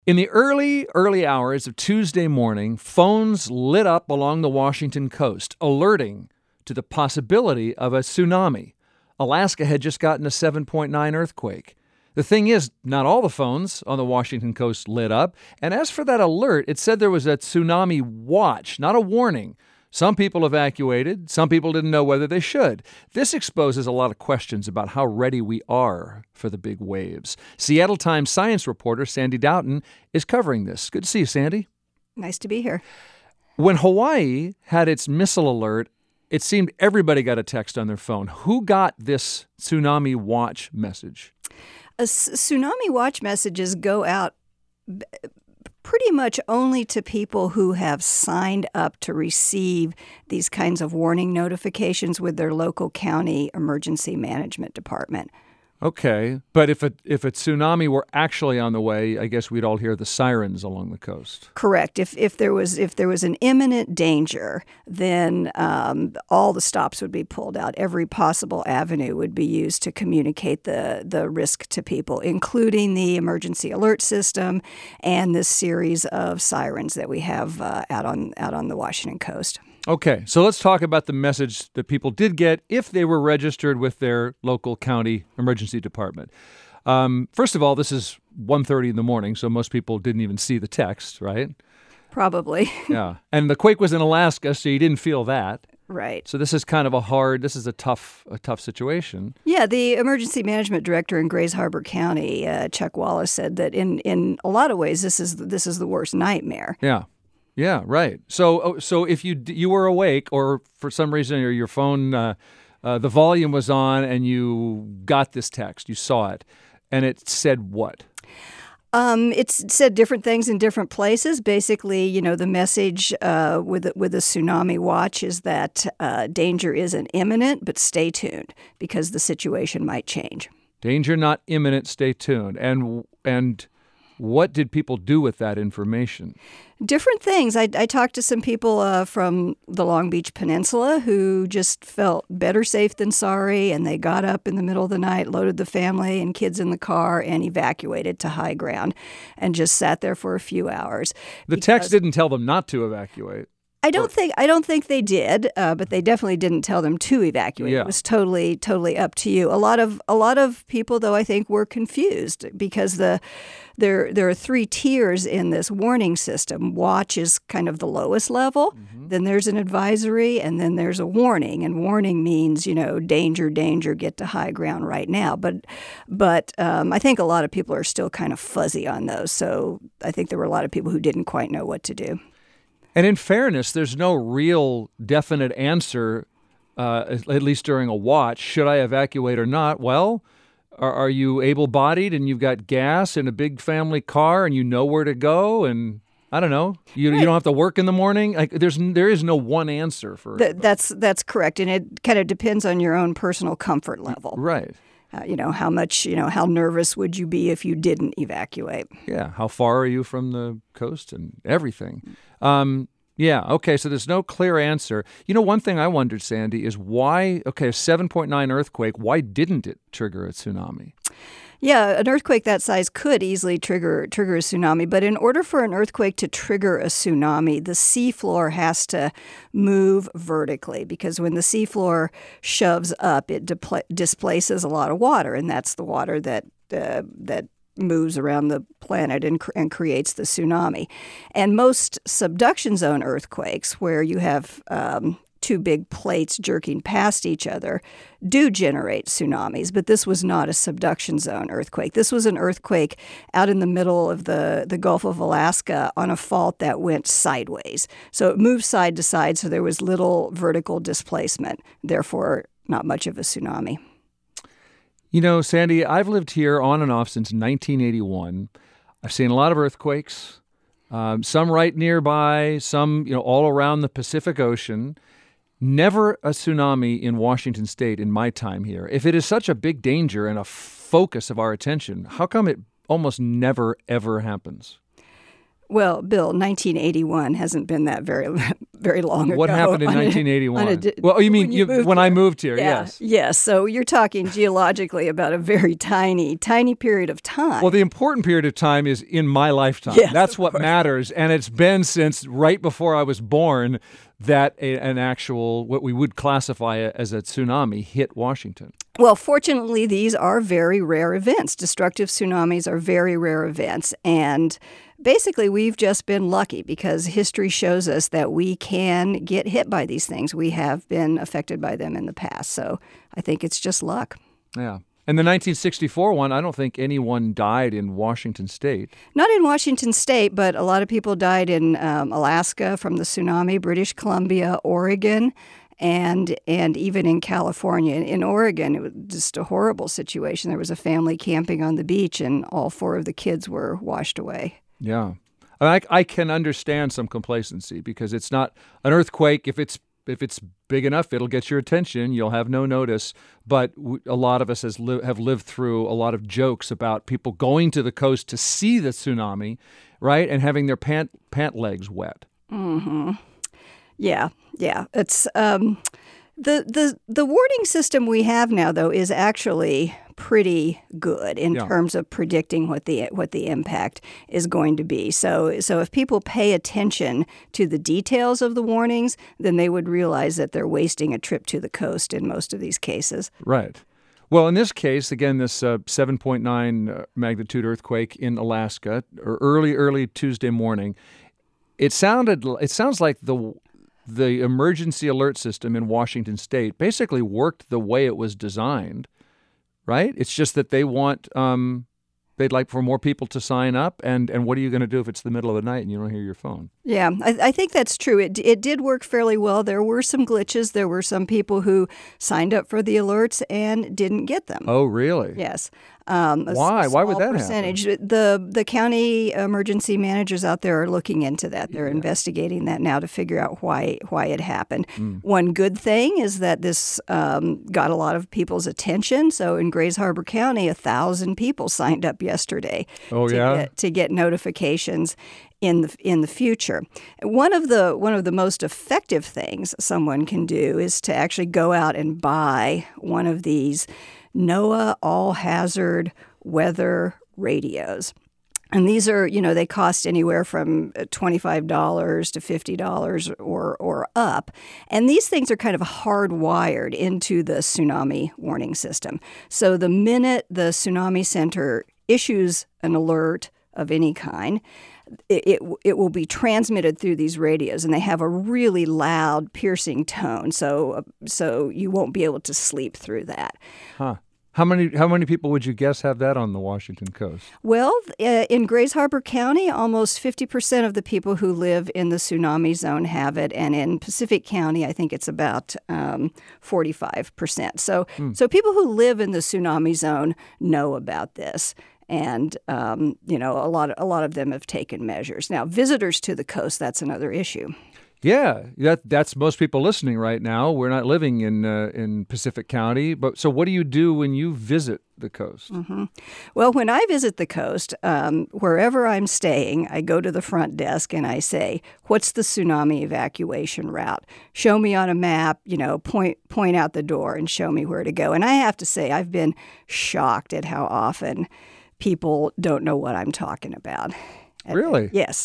In the early hours of Tuesday morning, phones lit up along the Washington coast, alerting to the possibility of a tsunami. Alaska had just gotten a 7.9 earthquake. The thing is, not all the phones on the Washington coast lit up. And as for that alert, it said there was a tsunami watch, not a warning. Some people evacuated. Some people didn't know whether they should. This exposes a lot of questions about how ready we are for the big waves. Seattle Times science reporter Sandy Doughton is covering this. Good to see you, Sandy. Nice to be here. When Hawaii had its missile alert, it seemed everybody got a text on their phone. Who got this tsunami watch message? Tsunami watch messages go out pretty much only to people who have signed up to receive these kinds of warning notifications with their local county emergency management department. Okay, but if a tsunami were actually on the way, I guess we'd all hear the sirens along the coast. Correct. If there was an imminent danger, then all the stops would be pulled out. Every possible avenue would be used to communicate the risk to people, including the emergency alert system and this series of sirens that we have out on the Washington coast. Okay, so let's talk about the message that people did get if they were registered with their local county emergency department. First of all, this is 1:30 in the morning, so most people didn't even see the text, right? Probably. Yeah, and the quake was in Alaska, so you didn't feel that. Right. So this is kind of a tough situation. Yeah, the emergency management director in Grays Harbor County, Chuck Wallace, said that in a lot of ways this is the worst nightmare. Yeah. Yeah, right. So if you were awake, or for some reason your phone, the volume was on, and you got this text, you saw it, and it said what? It said different things in different places. Basically, the message with a tsunami watch is that danger isn't imminent, but stay tuned because the situation might change. Danger not imminent, stay tuned. And what did people do with that information? Different things. I talked to some people from the Long Beach Peninsula who just felt better safe than sorry, and they got up in the middle of the night, loaded the family and kids in the car, and evacuated to high ground and just sat there for a few hours. The text didn't tell them not to evacuate. I don't think they did, but they definitely didn't tell them to evacuate. Yeah. It was totally up to you. A lot of people, though, I think, were confused because there are three tiers in this warning system. Watch is kind of the lowest level. Mm-hmm. Then there's an advisory, and then there's a warning. And warning means, danger, get to high ground right now. But I think a lot of people are still kind of fuzzy on those. So I think there were a lot of people who didn't quite know what to do. And in fairness, there's no real definite answer, at least during a watch. Should I evacuate or not? Well, are you able-bodied and you've got gas and a big family car and you know where to go? And I don't know. You don't have to work in the morning. There is no one answer for that's correct, and it kind of depends on your own personal comfort level. Right. How much, how nervous would you be if you didn't evacuate? Yeah. How far are you from the coast and everything? Yeah. Okay. So there's no clear answer. One thing I wondered, Sandy, is why, a 7.9 earthquake, why didn't it trigger a tsunami? Yeah, an earthquake that size could easily trigger a tsunami, but in order for an earthquake to trigger a tsunami, the seafloor has to move vertically because when the seafloor shoves up, it displaces a lot of water, and that's the water that moves around the planet and creates the tsunami. And most subduction zone earthquakes, where you have two big plates jerking past each other, do generate tsunamis, but this was not a subduction zone earthquake. This was an earthquake out in the middle of the Gulf of Alaska on a fault that went sideways. So it moved side to side, so there was little vertical displacement, therefore not much of a tsunami. Sandy, I've lived here on and off since 1981. I've seen a lot of earthquakes, some right nearby, some all around the Pacific Ocean. Never a tsunami in Washington State in my time here. If it is such a big danger and a focus of our attention, how come it almost never, ever happens? Well, Bill, 1981 hasn't been that very long ago. What happened in 1981? Well, you mean when I moved here, yes. Yes, so you're talking geologically about a very tiny period of time. Well, the important period of time is in my lifetime. Yes, that's what matters, and it's been since right before I was born that an actual, what we would classify as a tsunami, hit Washington. Well, fortunately, these are very rare events. Destructive tsunamis are very rare events, and basically, we've just been lucky because history shows us that we can get hit by these things. We have been affected by them in the past, so I think it's just luck. Yeah. And the 1964 one, I don't think anyone died in Washington State. Not in Washington State, but a lot of people died in Alaska from the tsunami, British Columbia, Oregon, and even in California. In Oregon, it was just a horrible situation. There was a family camping on the beach, and all 4 of the kids were washed away. Yeah. I can understand some complacency because it's not an earthquake. If it's big enough, it'll get your attention. You'll have no notice. But a lot of us have lived through a lot of jokes about people going to the coast to see the tsunami, right, and having their pant legs wet. Mm-hmm. Yeah. It's the warning system we have now, though, is actually pretty good in terms of predicting what the impact is going to be. So if people pay attention to the details of the warnings, then they would realize that they're wasting a trip to the coast in most of these cases. Right. Well, in this case, again, this 7.9 magnitude earthquake in Alaska, or early Tuesday morning, it sounds like the emergency alert system in Washington State basically worked the way it was designed. Right? It's just that they want, they'd like for more people to sign up. And what are you going to do if it's the middle of the night and you don't hear your phone? Yeah, I think that's true. It did work fairly well. There were some glitches. There were some people who signed up for the alerts and didn't get them. Oh, really? Yes. Why? Why would that percentage. happen? The county emergency managers out there are looking into that. They're investigating that now to figure out why it happened. One good thing is that this got a lot of people's attention. So in Grays Harbor County, 1,000 people signed up yesterday to get notifications in the future. One of the most effective things someone can do is to actually go out and buy one of these NOAA all-hazard weather radios. And these are, they cost anywhere from $25 to $50 or up. And these things are kind of hardwired into the tsunami warning system. So the minute the Tsunami Center issues an alert of any kind, it will be transmitted through these radios, and they have a really loud, piercing tone. So you won't be able to sleep through that. Huh. How many people would you guess have that on the Washington coast? Well, in Grays Harbor County, almost 50% of the people who live in the tsunami zone have it, and in Pacific County, I think it's about 45%. So people who live in the tsunami zone know about this. And a lot of them have taken measures. Now, visitors to the coast, that's another issue. Yeah, that's most people listening right now. We're not living in Pacific County, but so what do you do when you visit the coast? Mm-hmm. Well, when I visit the coast, wherever I'm staying, I go to the front desk and I say, "What's the tsunami evacuation route? Show me on a map. Point out the door and show me where to go." And I have to say, I've been shocked at how often people don't know what I'm talking about. Really? Yes.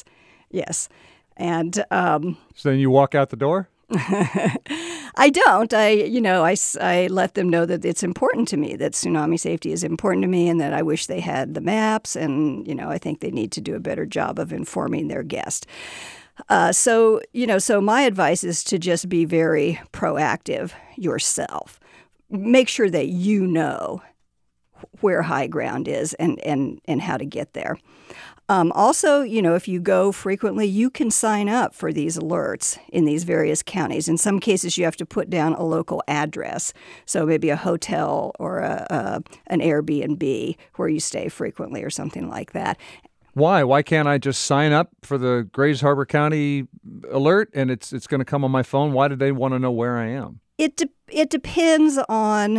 And so then you walk out the door? I don't. I let them know that it's important to me, that tsunami safety is important to me, and that I wish they had the maps. And I think they need to do a better job of informing their guests. So my advice is to just be very proactive yourself. Make sure that you know where high ground is and how to get there. Also, if you go frequently, you can sign up for these alerts in these various counties. In some cases, you have to put down a local address, so maybe a hotel or an Airbnb where you stay frequently or something like that. Why? Why can't I just sign up for the Grays Harbor County alert and it's going to come on my phone? Why do they want to know where I am? It depends on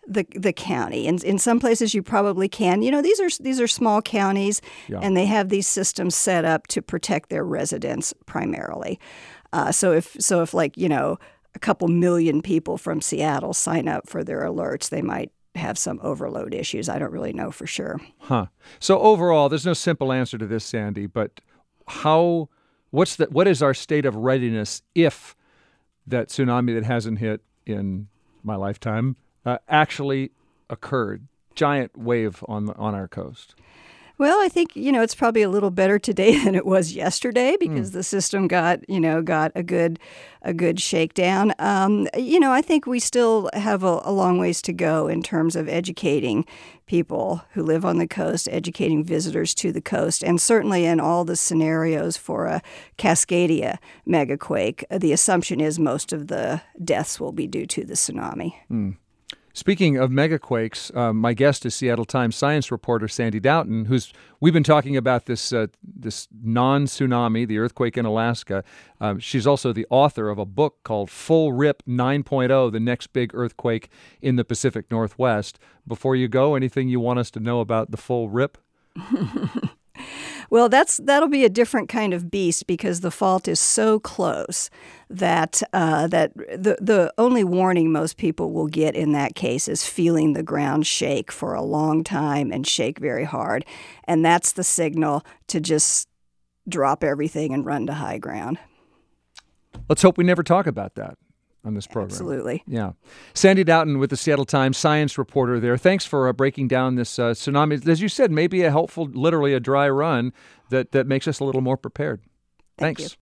the county. And in some places you probably can. These are small counties, and they have these systems set up to protect their residents primarily. So if like, a couple million people from Seattle sign up for their alerts, they might have some overload issues. I don't really know for sure. So overall, there's no simple answer to this, Sandy, but what is our state of readiness if that tsunami that hasn't hit in my lifetime actually occurred? Giant wave on our coast. Well, I think, it's probably a little better today than it was yesterday because the system got a good shakedown. I think we still have a long ways to go in terms of educating people who live on the coast, educating visitors to the coast, and certainly in all the scenarios for a Cascadia megaquake, the assumption is most of the deaths will be due to the tsunami. Speaking of megaquakes, my guest is Seattle Times science reporter Sandy Doughton, we've been talking about this non-tsunami, the earthquake in Alaska. She's also the author of a book called Full Rip 9.0, The Next Big Earthquake in the Pacific Northwest. Before you go, anything you want us to know about the full rip? Well, that'll be a different kind of beast because the fault is so close that the only warning most people will get in that case is feeling the ground shake for a long time and shake very hard. And that's the signal to just drop everything and run to high ground. Let's hope we never talk about that on this program. Absolutely. Yeah. Sandy Doughton with the Seattle Times science reporter there. Thanks for breaking down this tsunami. As you said, maybe a helpful, literally a dry run that makes us a little more prepared. Thank Thanks. you.